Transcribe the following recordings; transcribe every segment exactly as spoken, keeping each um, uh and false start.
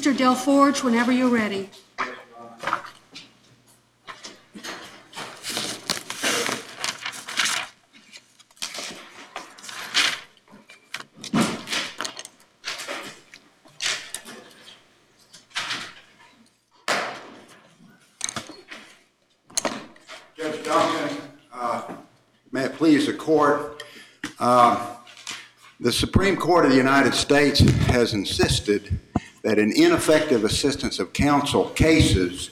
Mister Del Forge, whenever you're ready. Judge Duncan, uh, may it please the court, uh, the Supreme Court of the United States has insisted that in ineffective assistance of counsel cases,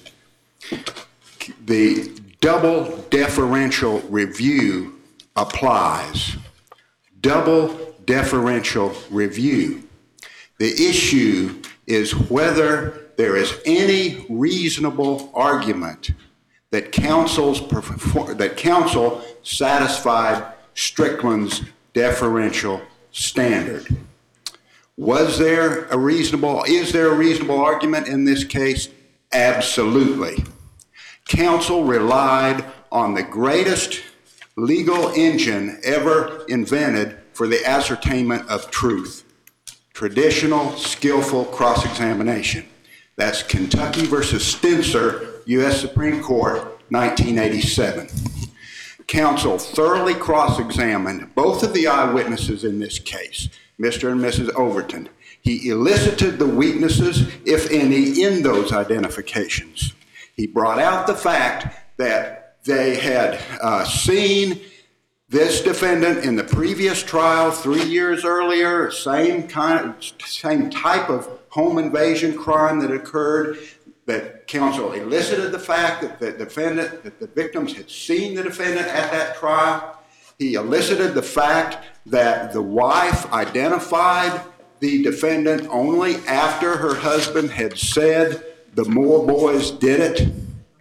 the double deferential review applies. Double deferential review. The issue is whether there is any reasonable argument that counsel's that counsel satisfied Strickland's deferential standard. Was there a reasonable, is there a reasonable argument in this case? Absolutely. Counsel relied on the greatest legal engine ever invented for the ascertainment of truth: traditional, skillful cross-examination. That's Kentucky versus Spencer, U S Supreme Court, nineteen eighty-seven. Counsel thoroughly cross-examined both of the eyewitnesses in this case, Mister and Missus Overton. He elicited the weaknesses, if any, in those identifications. He brought out the fact that they had uh, seen this defendant in the previous trial three years earlier, same kind of, same type of home invasion crime that occurred. That counsel elicited the fact that the defendant, that the victims had seen the defendant at that trial. He elicited the fact that the wife identified the defendant only after her husband had said the Moore boys did it.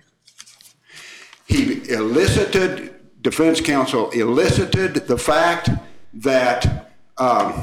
He elicited, defense counsel elicited the fact that um,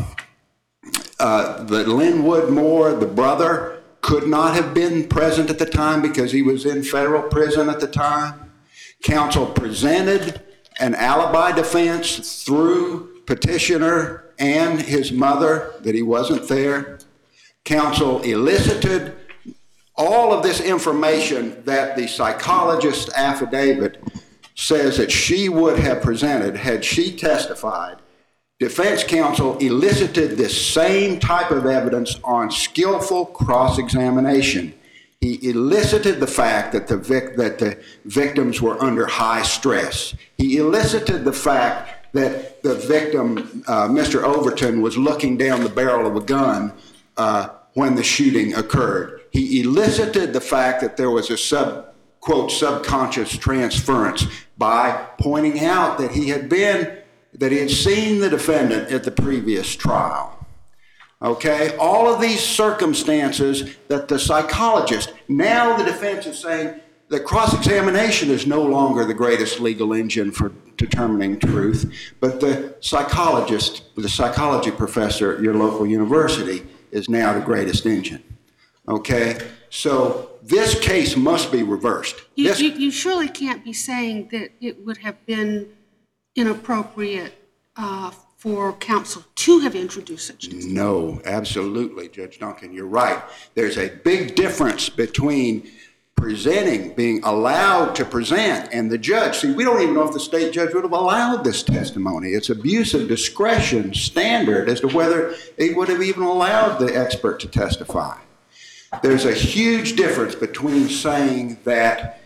uh, that Linwood Moore, the brother, could not have been present at the time because he was in federal prison at the time. Counsel presented an alibi defense through petitioner and his mother that he wasn't there. Counsel elicited all of this information that the psychologist affidavit says that she would have presented had she testified. Defense counsel elicited this same type of evidence on skillful cross-examination. He elicited the fact that the, vic- that the victims were under high stress. He elicited the fact that the victim, uh, Mister Overton, was looking down the barrel of a gun uh, when the shooting occurred. He elicited the fact that there was a sub, quote, subconscious transference by pointing out that he had been that he had seen the defendant at the previous trial. Okay, all of these circumstances that the psychologist, now the defense is saying that cross-examination is no longer the greatest legal engine for determining truth, but the psychologist, the psychology professor at your local university is now the greatest engine. Okay, so this case must be reversed. You, this, you, you surely can't be saying that it would have been inappropriate uh, for counsel to have introduced such things. No, absolutely, Judge Duncan, you're right. There's a big difference between presenting, being allowed to present, and the judge. See, we don't even know if the state judge would have allowed this testimony. It's abuse of discretion standard as to whether they would have even allowed the expert to testify. There's a huge difference between saying that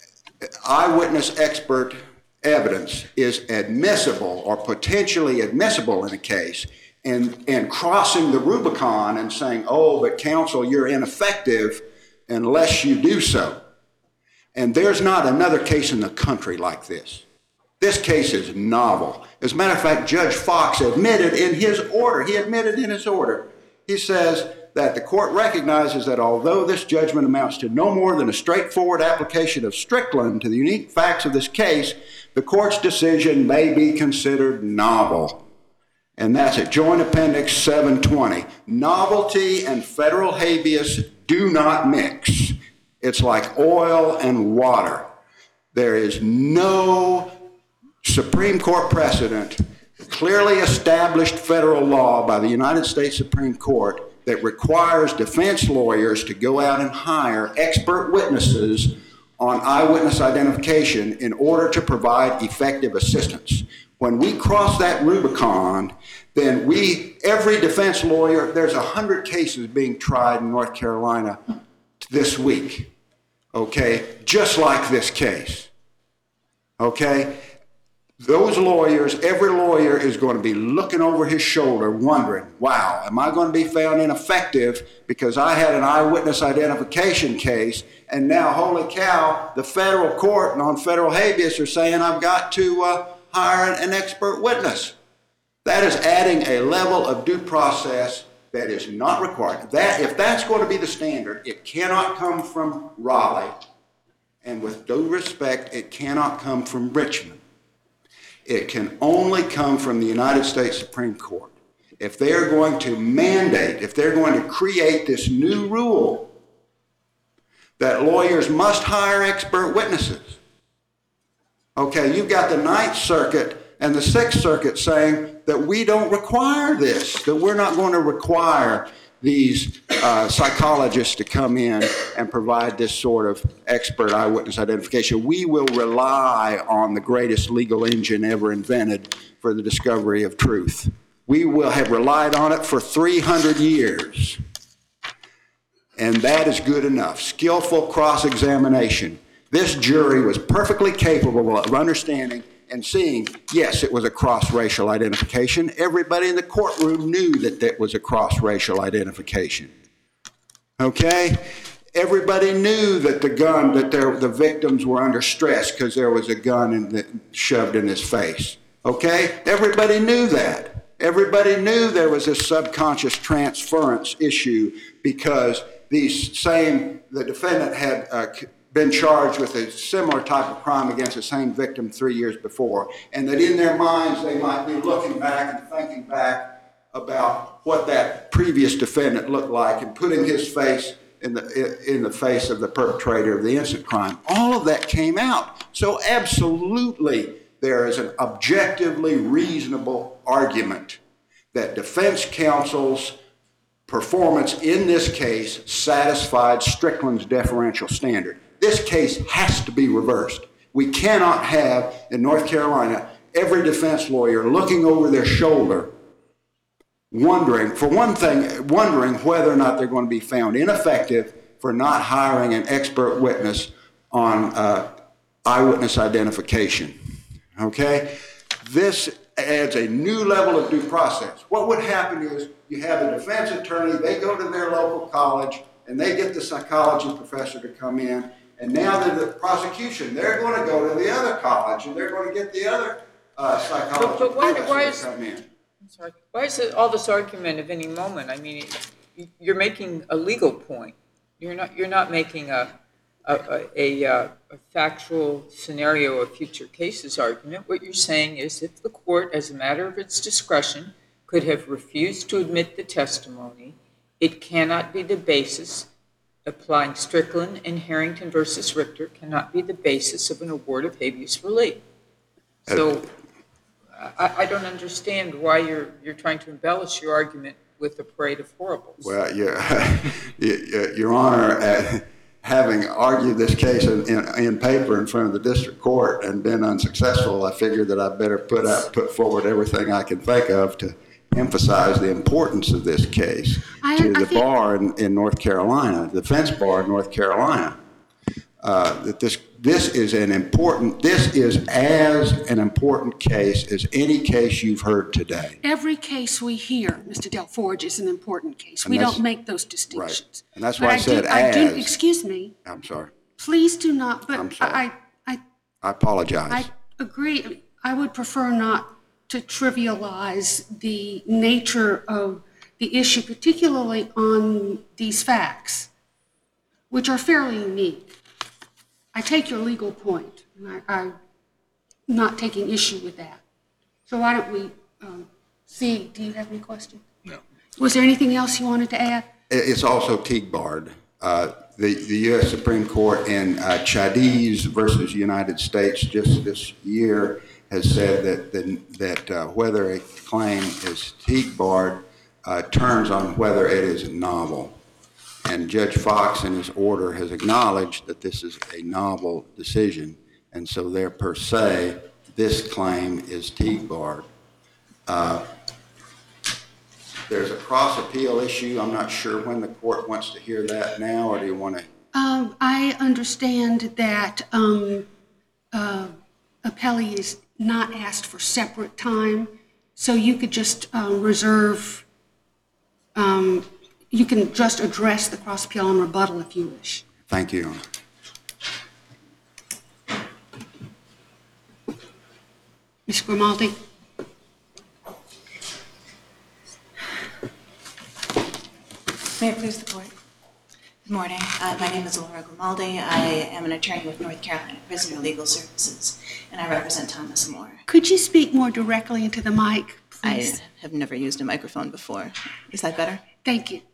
eyewitness expert evidence is admissible or potentially admissible in a case and, and crossing the Rubicon and saying, oh, but counsel, you're ineffective unless you do so. And there's not another case in the country like this. This case is novel. As a matter of fact, Judge Fox admitted in his order, he admitted in his order, he says that the court recognizes that although this judgment amounts to no more than a straightforward application of Strickland to the unique facts of this case, the court's decision may be considered novel. And that's at Joint Appendix seven twenty. Novelty and federal habeas do not mix. It's like oil and water. There is no Supreme Court precedent, clearly established federal law by the United States Supreme Court, that requires defense lawyers to go out and hire expert witnesses on eyewitness identification in order to provide effective assistance. When we cross that Rubicon, then we, every defense lawyer, there's a hundred cases being tried in North Carolina this week, okay, just like this case, okay? Those lawyers, every lawyer is going to be looking over his shoulder wondering, wow, am I going to be found ineffective because I had an eyewitness identification case and now, holy cow, the federal court and on federal habeas are saying I've got to uh, hire an expert witness. That is adding a level of due process that is not required. That, if that's going to be the standard, it cannot come from Raleigh, and with due respect, it cannot come from Richmond. It can only come from the United States Supreme Court. If they're going to mandate, if they're going to create this new rule that lawyers must hire expert witnesses, okay, you've got the Ninth Circuit and the Sixth Circuit saying that we don't require this, that we're not going to require these uh, psychologists to come in and provide this sort of expert eyewitness identification. We will rely on the greatest legal engine ever invented for the discovery of truth. We will have relied on it for three hundred years. And that is good enough. Skillful cross-examination. This jury was perfectly capable of understanding and seeing, yes, it was a cross-racial identification. Everybody in the courtroom knew that that was a cross-racial identification. Okay? Everybody knew that the gun, that there, the victims were under stress because there was a gun in the, shoved in his face. Okay? Everybody knew that. Everybody knew there was a subconscious transference issue because these same, the defendant had uh, been charged with a similar type of crime against the same victim three years before, and that in their minds they might be looking back and thinking back about what that previous defendant looked like and putting his face in the in the face of the perpetrator of the instant crime. All of that came out. So absolutely there is an objectively reasonable argument that defense counsel's performance in this case satisfied Strickland's deferential standard. This case has to be reversed. We cannot have, in North Carolina, every defense lawyer looking over their shoulder, wondering, for one thing, wondering whether or not they're going to be found ineffective for not hiring an expert witness on uh, eyewitness identification. Okay? This adds a new level of due process. What would happen is you have a defense attorney, they go to their local college, and they get the psychology professor to come in, and now that the prosecution, they're going to go to the other college, and they're going to get the other uh, psychology but, but why, professor why to is, come in. I'm sorry. Why is it all this argument of any moment? I mean, it, you're making a legal point. You're not. You're not making a a, a, a a factual scenario of future cases argument. What you're saying is, if the court, as a matter of its discretion, could have refused to admit the testimony, it cannot be the basis. Applying Strickland and Harrington versus Richter cannot be the basis of an award of habeas relief. So I, I don't understand why you're you're trying to embellish your argument with a parade of horribles. Well, yeah, Your Honor, uh, having argued this case in, in, in paper in front of the district court and been unsuccessful, I figured that I better put out, put forward everything I can think of to emphasize the importance of this case I, to I the think, bar in, in North Carolina, the defense bar in North Carolina. Uh, that this this is an important, this is as an important case as any case you've heard today. every case we hear, Mister Delforge, is an important case. And we that's- don't make those distinctions. And that's But why I do- said I do, as. excuse me, I'm sorry. please do not, but I'm sorry. I, I, I apologize. I agree. I would prefer not to trivialize the nature of the issue, particularly on these facts, which are fairly unique. I take your legal point, and I, I'm not taking issue with that. So why don't we um, see, do you have any questions? No. Was there anything else you wanted to add? It's also Teague barred. Uh, the, the U S Supreme Court in uh, Chadiz versus United States just this year has said that, that, that uh, whether a claim is Teague barred uh, turns on whether it is novel. And Judge Fox, in his order, has acknowledged that this is a novel decision, and so there per se, this claim is Teague-barred. Uh, there's a cross-appeal issue. I'm not sure when the court wants to hear that now, or do you want to? Um, I understand that um, uh, appellee is not asked for separate time, so you could just uh, reserve, um, you can just address the cross-appeal and rebuttal if you wish. Thank you, Your Honor. Miz Grimaldi? May it please the court. Good morning. Uh, my name is Laura Grimaldi. I am an attorney with North Carolina Prisoner Legal Services, and I represent Thomas Moore. Could you speak more directly into the mic, I please? have never used a microphone before. Is that better? Thank you.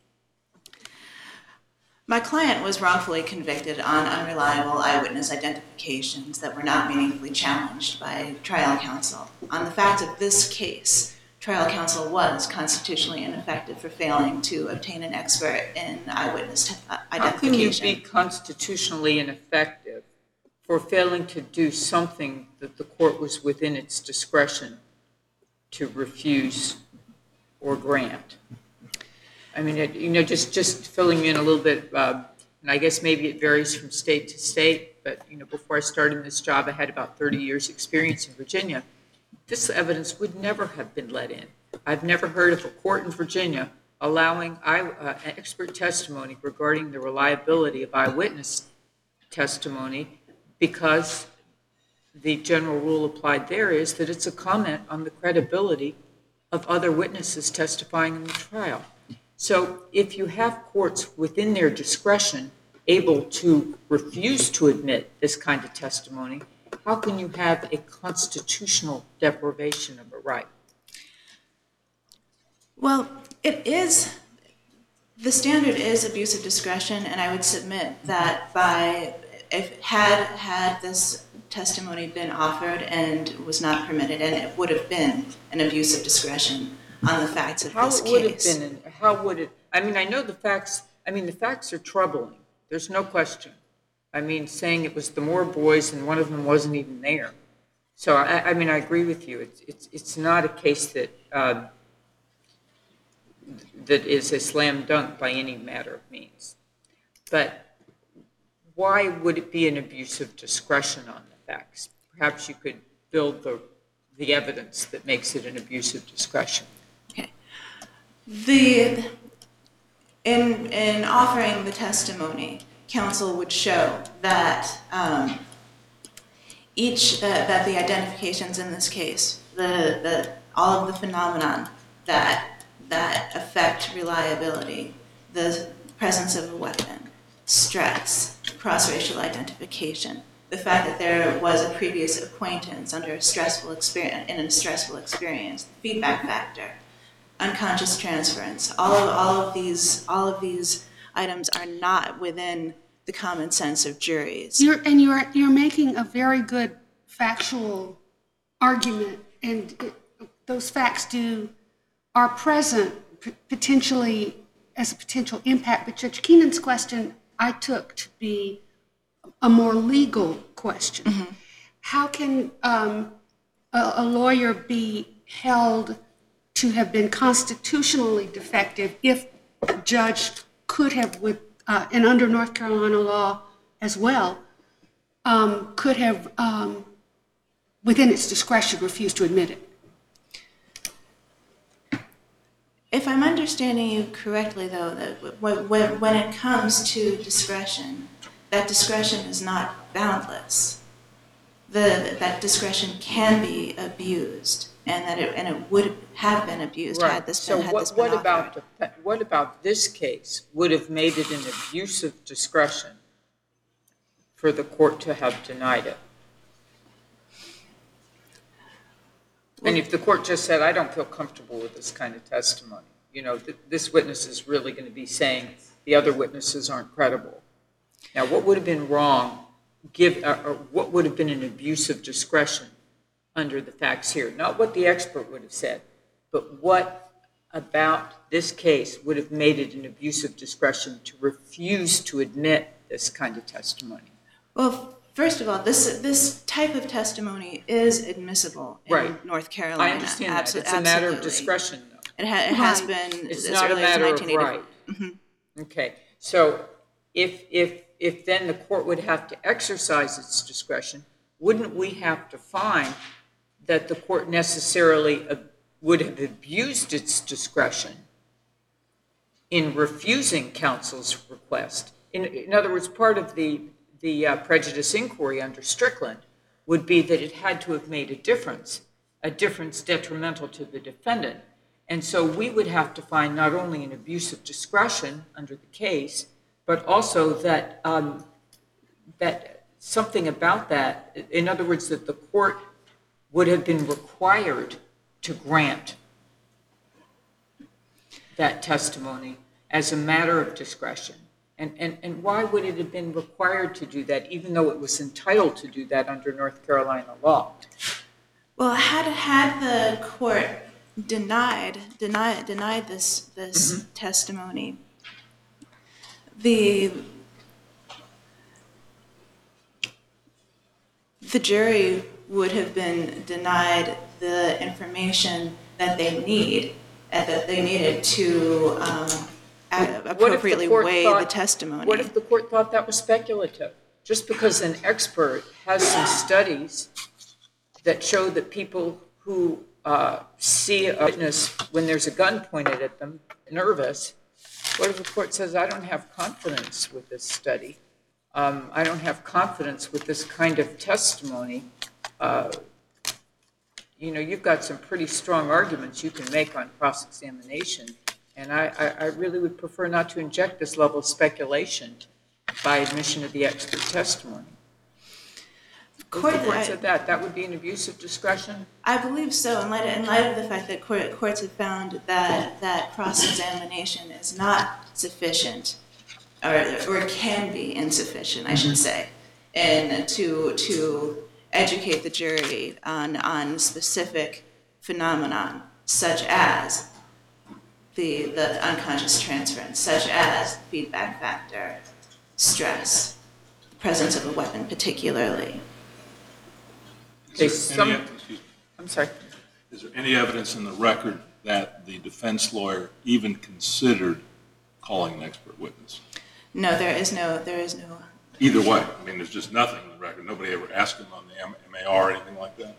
My client was wrongfully convicted on unreliable eyewitness identifications that were not meaningfully challenged by trial counsel. On the facts of this case, trial counsel was constitutionally ineffective for failing to obtain an expert in eyewitness t- identification. How can you be constitutionally ineffective for failing to do something that the court was within its discretion to refuse or grant? I mean, it, you know, just, just filling in a little bit, uh, and I guess maybe it varies from state to state, but, you know, before I started this job, I had about thirty years experience in Virginia. This evidence would never have been let in. I've never heard of a court in Virginia allowing eye, uh, expert testimony regarding the reliability of eyewitness testimony, because the general rule applied there is that it's a comment on the credibility of other witnesses testifying in the trial. So if you have courts within their discretion able to refuse to admit this kind of testimony, how can you have a constitutional deprivation of a right? Well, it is, the standard is abuse of discretion, and I would submit that by, if had, had this testimony been offered and was not permitted, and it would have been an abuse of discretion on the facts of How this it would have case. been, how would it, I mean, I know the facts, I mean, the facts are troubling. There's no question. I mean, saying it was the Moore boys and one of them wasn't even there. So, I, I mean, I agree with you. It's, it's, it's not a case that, uh, that is a slam dunk by any matter of means. But why would it be an abuse of discretion on the facts? Perhaps you could build the, the evidence that makes it an abuse of discretion. Okay. The, in, in offering the testimony, counsel would show that um, each, uh, that the identifications in this case, the, the, all of the phenomenon that, that affect reliability, the presence of a weapon, stress, cross-racial identification, the fact that there was a previous acquaintance under a stressful experience, in a stressful experience, the feedback factor, unconscious transference, all of, all of these, all of these items are not within the common sense of juries. You're, and you're, you're making a very good factual argument, and it, those facts do, are present p- potentially as a potential impact. But Judge Keenan's question I took to be a more legal question. Mm-hmm. How can um, a, a lawyer be held to have been constitutionally defective if a judge could have, with, uh, and under North Carolina law as well, um, could have, um, within its discretion, refused to admit it? If I'm understanding you correctly, though, that when, when, when it comes to discretion, that discretion is not boundless. The, that discretion can be abused, and that it, and it would have been abused Right. had this so been, had what, this been what about offered. the, what about this case would have made it an abuse of discretion for the court to have denied it? And if the court just said, I don't feel comfortable with this kind of testimony, you know, th- this witness is really going to be saying the other witnesses aren't credible. Now, what would have been wrong, give, uh, or what would have been an abuse of discretion under the facts here? Not what the expert would have said, but what about this case would have made it an abuse of discretion to refuse to admit this kind of testimony? Well, first of all, this this type of testimony is admissible in Right. North Carolina. I understand that. Abso- It's a matter of absolutely. discretion, though. It, ha- it has Right. been It's as not a early as matter of nineteen eighty. right. Okay, so if, if, if then the court would have to exercise its discretion, wouldn't we have to find that the court necessarily uh, would have abused its discretion in refusing counsel's request? In, in other words, part of the, the uh, prejudice inquiry under Strickland would be that it had to have made a difference, a difference detrimental to the defendant. And so we would have to find not only an abuse of discretion under the case, but also that, um, that something about that, in other words, that the court would have been required to grant that testimony as a matter of discretion. And, and, and why would it have been required to do that, even though it was entitled to do that under North Carolina law? Well, had had the court denied denied denied this this Mm-hmm. testimony, the the jury would have been denied the information that they need and that they needed to um, a- What if the appropriately court weigh thought- the testimony. What if the court thought that was speculative? Just because an expert has some studies that show that people who uh, see a witness when there's a gun pointed at them, nervous, what if the court says, I don't have confidence with this study? Um, I don't have confidence with this kind of testimony. Uh, you know, you've got some pretty strong arguments you can make on cross-examination, and I, I, I really would prefer not to inject this level of speculation by admission of the expert testimony. If Court- the court I- said that, that would be an abuse of discretion? I believe so, in light of, in light of the fact that court, courts have found that, that cross-examination is not sufficient, or, or can be insufficient, I should say, and to, to educate the jury on, on specific phenomenon, such as the, the unconscious transference, such as feedback factor, stress, the presence of a weapon particularly. Okay, Is there any- some- excuse me. I'm sorry. Is there any evidence in the record that the defense lawyer even considered calling an expert witness? No, there is no, there is no Either way, I mean, there's just nothing in the record. Nobody ever asked him on the M A R or anything like that?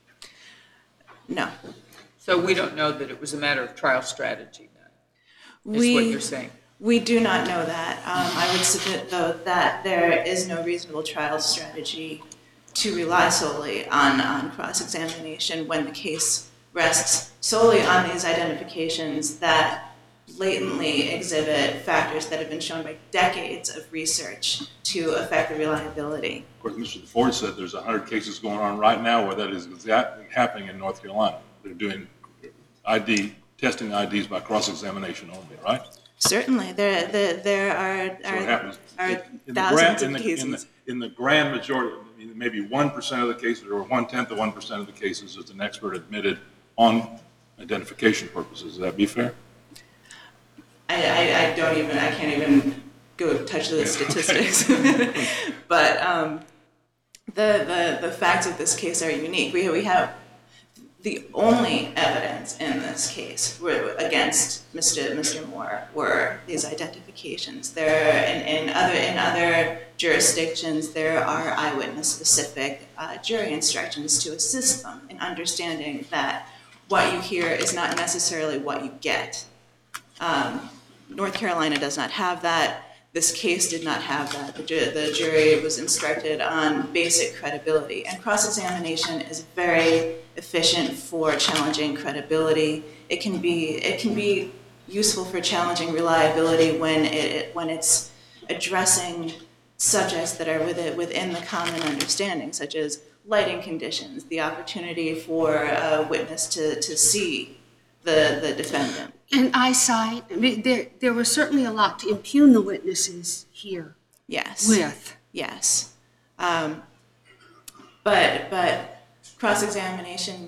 No. So we don't know that it was a matter of trial strategy, then, is We, what you're saying? we do not know that. Um, I would submit, though, that there is no reasonable trial strategy to rely solely on, on cross-examination when the case rests solely on these identifications that blatantly exhibit factors that have been shown by decades of research to affect the reliability. Of course, Mister Ford said there's one hundred cases going on right now where that is exactly happening in North Carolina. They're doing I D, testing I Ds by cross-examination only, right? Certainly, there, there, there are, So it are, happens. are in the thousands grand- of in the- in cases. the- In the grand majority, I mean, maybe one percent of the cases or one-tenth of one percent of the cases is an expert admitted on identification purposes. Would that be fair? I, I, I don't even, I can't even go touch the Yeah, statistics. But um, the, the, the facts of this case are unique. We, we have the only evidence in this case were against Mister Mister Moore were these identifications. There, in, in other in other jurisdictions, there are eyewitness-specific uh, jury instructions to assist them in understanding that what you hear is not necessarily what you get. Um, North Carolina does not have that. This case did not have that. The, ju- the jury was instructed on basic credibility, and cross-examination is very efficient for challenging credibility. It can be it can be useful for challenging reliability when it when it's addressing subjects that are within within the common understanding, such as lighting conditions, the opportunity for a witness to to see the the defendant. And eyesight, I mean, there, there was certainly a lot to impugn the witnesses here Yes. with. Yes. Um, but but cross-examination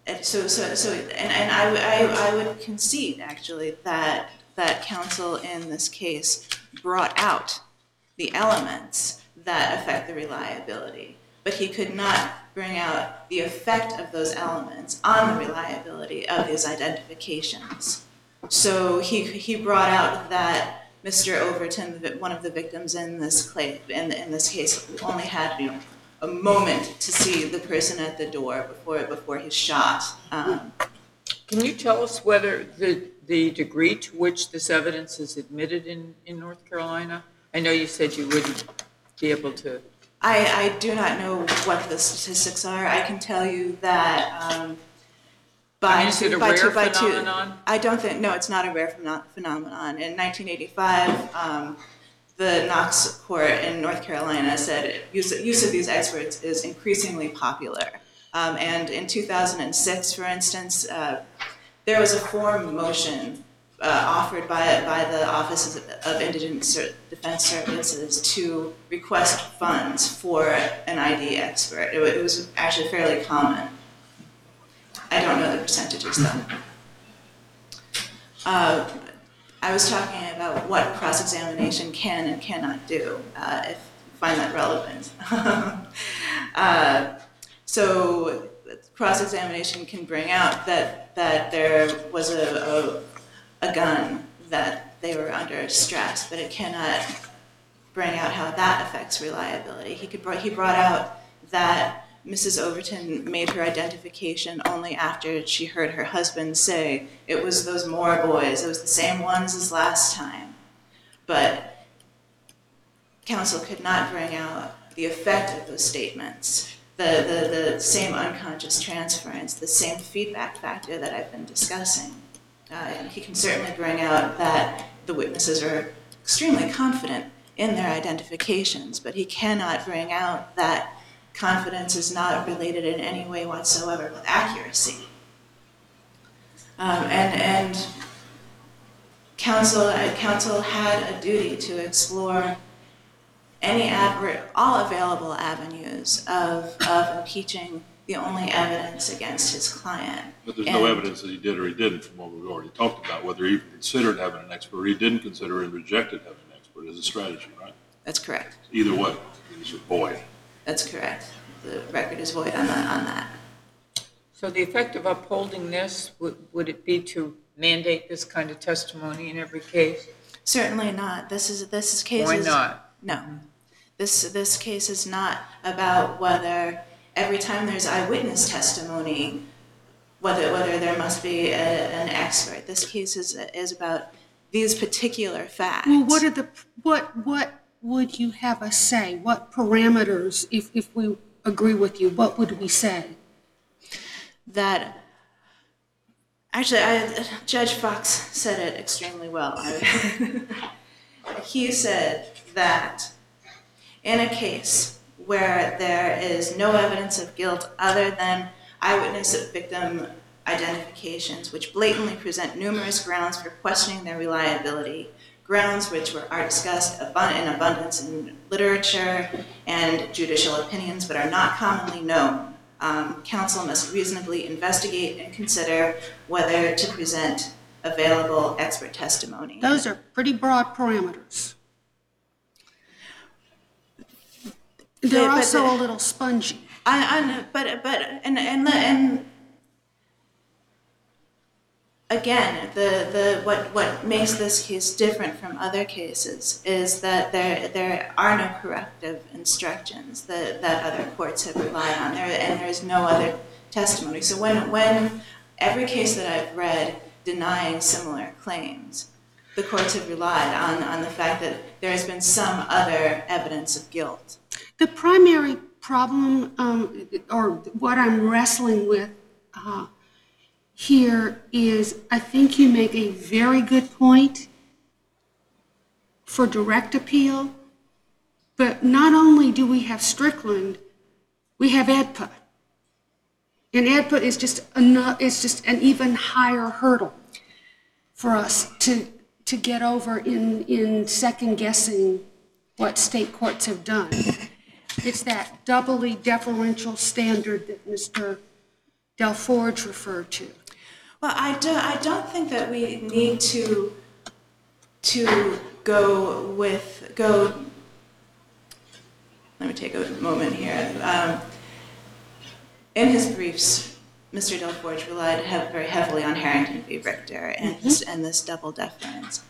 And so, so, so, and, and I, would- I, I would concede, actually, that, that counsel in this case brought out the elements that affect the reliability, but he could not bring out the effect of those elements on the reliability of his identifications. So he, he brought out that Mister Overton, the- one of the victims in this claim, in, in this case, only had, you know, a moment to see the person at the door before before he's shot. Um, Can you tell us whether the, the degree to which this evidence is admitted in, in North Carolina? I know you said you wouldn't be able to. I, I do not know what the statistics are. I can tell you that um, by, I mean, is it a by rare two, by two, phenomenon? I don't think, no, it's not a rare pheno- phenomenon. In nineteen eighty-five, um, the Knox Court in North Carolina said use, use of these experts is increasingly popular. Um, and in two thousand six, for instance, uh, there was a form motion uh, offered by, by the Office of Indigent Ser- Defense Services to request funds for an I D expert. It, wa- it was actually fairly common. I don't know the percentages though. Uh, I was talking about what cross-examination can and cannot do, uh, if you find that relevant. uh, so cross-examination can bring out that, that there was a, a, a gun, that they were under stress, but it cannot bring out how that affects reliability. He, could, he brought out that Missus Overton made her identification only after she heard her husband say it was those Moore boys, it was the same ones as last time. But counsel could not bring out the effect of those statements, the, the, the same unconscious transference, the same feedback factor that I've been discussing. Uh, and he can certainly bring out that the witnesses are extremely confident in their identifications, but he cannot bring out that confidence is not related in any way whatsoever with accuracy. Um, and and counsel, uh, counsel had a duty to explore any adver- all available avenues of, of impeaching the only evidence against his client. But there's no And- evidence that he did or he didn't from what we've already talked about, whether he considered having an expert or he didn't consider and rejected having an expert as a strategy, right? That's correct. Either way, he's a boy. That's correct. The record is void on that. On that. So the effect of upholding this, would, would it be to mandate this kind of testimony in every case? Certainly not. This is this is case. Why is, not? No. This this case is not about whether every time there's eyewitness testimony, whether whether there must be a, an expert. This case is is about these particular facts. Well, what are the, what, what would you have us say? What parameters, if, if we agree with you, what would we say? That actually, I, Judge Fox said it extremely well. He said that in a case where there is no evidence of guilt other than eyewitness victim identifications, which blatantly present numerous grounds for questioning their reliability, grounds which were, are discussed abund- in abundance in literature and judicial opinions but are not commonly known. Um, counsel must reasonably investigate and consider whether to present available expert testimony. Those are pretty broad parameters. They're but also the- a little spongy. I, I know, but but and and and again, the the what what makes this case different from other cases is that there there are no corrective instructions that that other courts have relied on there, and there is no other testimony. So when when every case that I've read denying similar claims, the courts have relied on on the fact that there has been some other evidence of guilt. The primary problem, um, or what I'm wrestling with uh, here is, I think you make a very good point for direct appeal, but not only do we have Strickland, we have E D P A. And E D P A is just enough, it's just an even higher hurdle for us to to get over in, in second guessing what state courts have done. It's that doubly deferential standard that Mister Delforge referred to. Well, I do, I don't think that we need to to go with go. Let me take a moment here. Um, in his briefs, Mister Delforge relied he- very heavily on Harrington v. Richter and mm-hmm. this, and this double deference.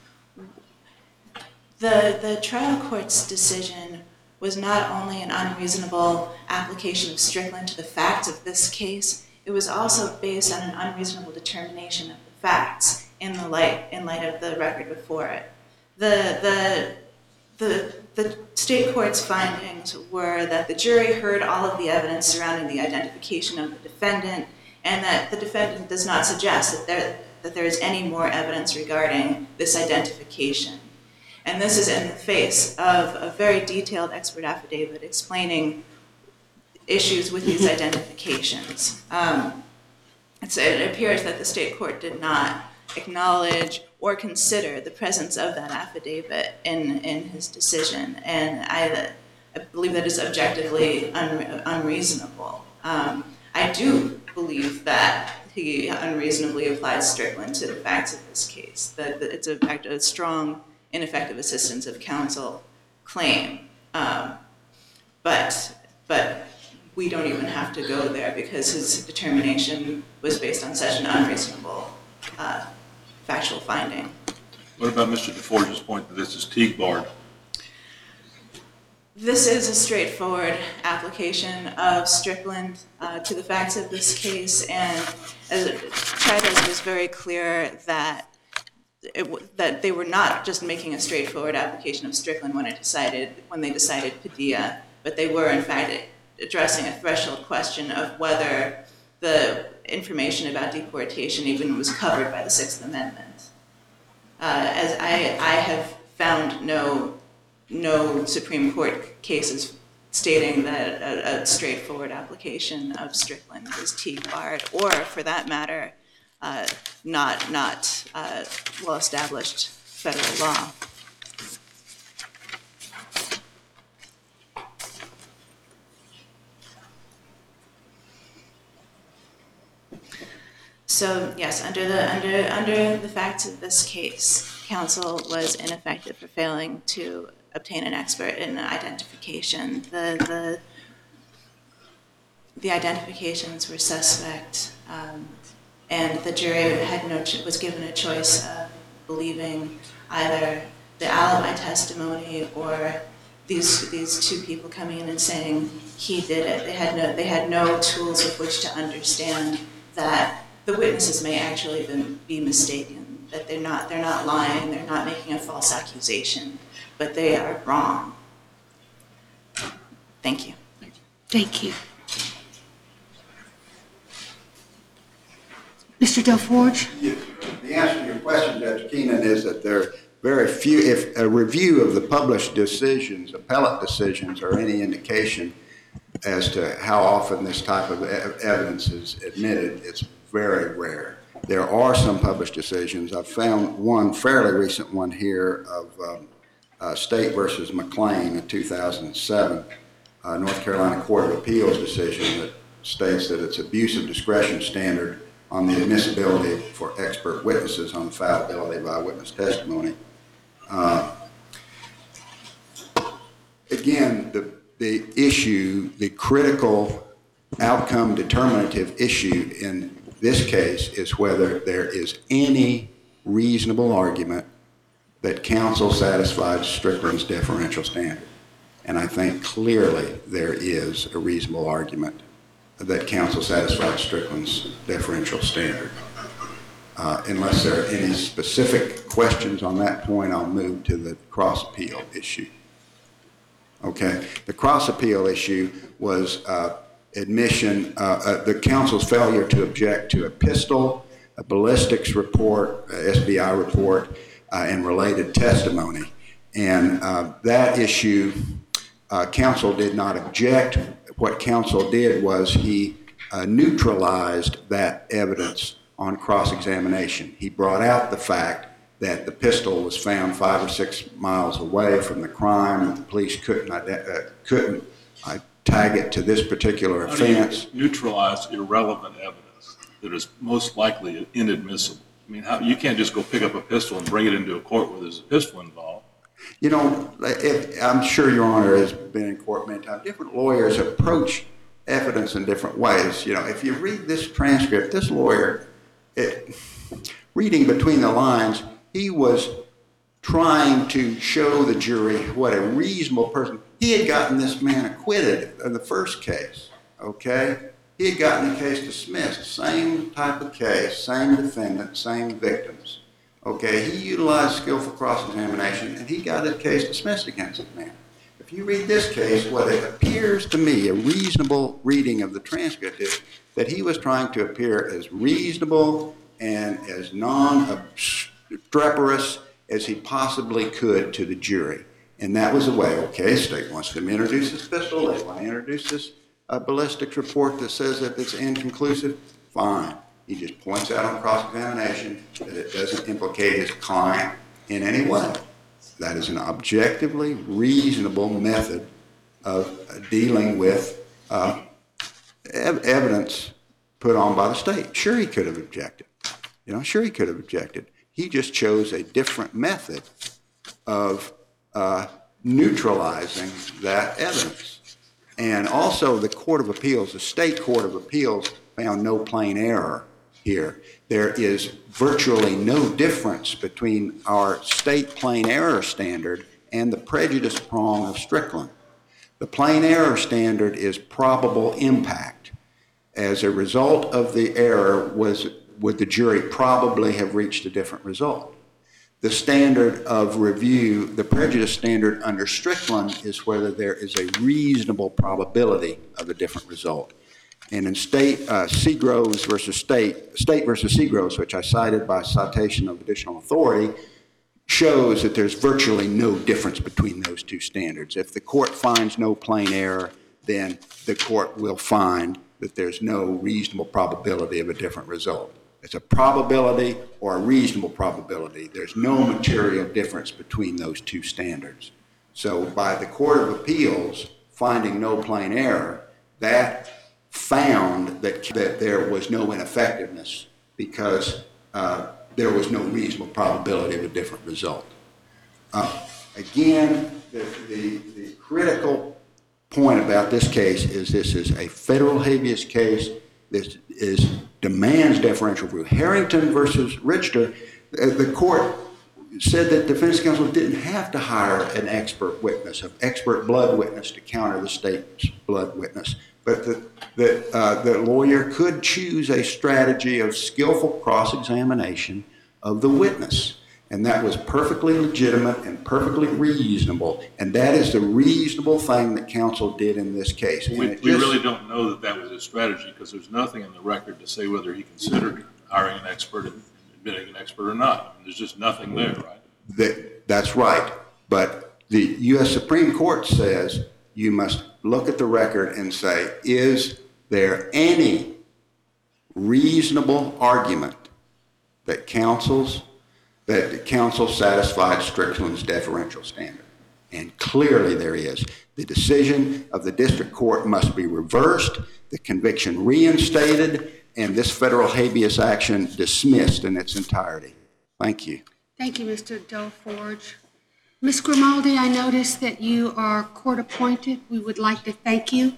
The the trial court's decision was not only an unreasonable application of Strickland to the facts of this case, it was also based on an unreasonable determination of the facts in the light in light of the record before it. The the the the state court's findings were that the jury heard all of the evidence surrounding the identification of the defendant, and that the defendant does not suggest that there that there is any more evidence regarding this identification. And this is in the face of a very detailed expert affidavit explaining issues with these identifications. Um, it's, it appears that the state court did not acknowledge or consider the presence of that affidavit in, in his decision, and I, I believe that is objectively un, unreasonable. Um, I do believe that he unreasonably applied Strickland to the facts of this case, that it's a, a strong ineffective assistance of counsel claim, um, but but we don't even have to go there because his determination was based on such an unreasonable uh, factual finding. What about Mister DeForge's point that this is Teague barred? This is a straightforward application of Strickland uh, to the facts of this case, and as Chavez was very clear that It, that they were not just making a straightforward application of Strickland when it decided when they decided Padilla, but they were in fact addressing a threshold question of whether the information about deportation even was covered by the Sixth Amendment. Uh, as I, I have found no no Supreme Court cases stating that a, a straightforward application of Strickland is Teague barred, or for that matter, Uh, not not uh, well-established federal law. So yes, under the under under the facts of this case, counsel was ineffective for failing to obtain an expert in identification. The the the identifications were suspect. Um, And the jury had no ch- was given a choice of believing either the alibi testimony or these these two people coming in and saying he did it. They had no they had no tools with which to understand that the witnesses may actually been, be mistaken. That they're not they're not lying. They're not making a false accusation, but they are wrong. Thank you. Thank you. Mister Delforge? Yeah. The answer to your question, Judge Keenan, is that there are very few, if a review of the published decisions, appellate decisions, are any indication as to how often this type of evidence is admitted, it's very rare. There are some published decisions. I've found one fairly recent one here of um, uh, State versus McLean in two thousand seven, uh, North Carolina Court of Appeals decision that states that it's abuse of discretion standard on the admissibility for expert witnesses on the fallibility of eyewitness testimony. Uh, again, the, the issue, the critical outcome determinative issue in this case is whether there is any reasonable argument that counsel satisfied Strickland's deferential standard. And I think clearly there is a reasonable argument that counsel satisfied Strickland's deferential standard. Uh, unless there are any specific questions on that point, I'll move to the cross-appeal issue. Okay, the cross-appeal issue was uh, admission, uh, uh, the counsel's failure to object to a pistol, a ballistics report, a S B I report, uh, and related testimony. And uh, that issue, uh, counsel did not object. What counsel did was he uh, neutralized that evidence on cross-examination. He brought out the fact that the pistol was found five or six miles away from the crime, and the police couldn't uh, couldn't uh, tag it to this particular offense. Neutralize irrelevant evidence. that is most likely inadmissible. I mean, how, you can't just go pick up a pistol and bring it into a court where there's a pistol involved. You know, if, I'm sure Your Honor has been in court many times. Different lawyers approach evidence in different ways. You know, if you read this transcript, this lawyer, it, reading between the lines, he was trying to show the jury what a reasonable person. He had gotten this man acquitted in the first case, okay? He had gotten the case dismissed, same type of case, same defendant, same victims. Okay, he utilized skillful cross-examination, and he got a case dismissed against the man. If you read this case, what it appears to me, a reasonable reading of the transcript is that he was trying to appear as reasonable and as non-obstreperous as he possibly could to the jury. And that was the way, okay, state wants them to introduce this pistol, they want to introduce this uh, ballistics report that says that it's inconclusive, fine. He just points out on cross-examination that it doesn't implicate his client in any way. That is an objectively reasonable method of uh, dealing with uh, ev- evidence put on by the state. Sure, he could have objected. You know, sure he could have objected. He just chose a different method of uh, neutralizing that evidence. And also the Court of Appeals, the State Court of Appeals, found no plain error here. There is virtually no difference between our state plain error standard and the prejudice prong of Strickland. The plain error standard is probable impact. As a result of the error, was would the jury probably have reached a different result? The standard of review, the prejudice standard under Strickland, is whether there is a reasonable probability of a different result. And in state, uh, Seagroves versus state, state versus Seagroves, which I cited by citation of additional authority, shows that there's virtually no difference between those two standards. If the court finds no plain error, then the court will find that there's no reasonable probability of a different result. It's a probability or a reasonable probability. There's no material difference between those two standards. So by the Court of Appeals finding no plain error, that found that, that there was no ineffectiveness because uh, there was no reasonable probability of a different result. Uh, again, the, the, the critical point about this case is this is a federal habeas case. This is demands deferential review. Harrington versus Richter, the court said that defense counsel didn't have to hire an expert witness, an expert blood witness to counter the state's blood witness, but that the, uh, the lawyer could choose a strategy of skillful cross-examination of the witness. And that was perfectly legitimate and perfectly reasonable. And that is the reasonable thing that counsel did in this case. And We, it we just- really don't know that that was his strategy because there's nothing in the record to say whether he considered hiring an expert and admitting an expert or not. There's just nothing there, right? That, that's right. But the U S Supreme Court says you must look at the record and say, is there any reasonable argument that counsels that the counsel satisfied Strickland's deferential standard? And clearly there is. The decision of the district court must be reversed, the conviction reinstated, and this federal habeas action dismissed in its entirety. Thank you. Thank you, Mister Delforge. Miz Grimaldi, I notice that you are court appointed. We would like to thank you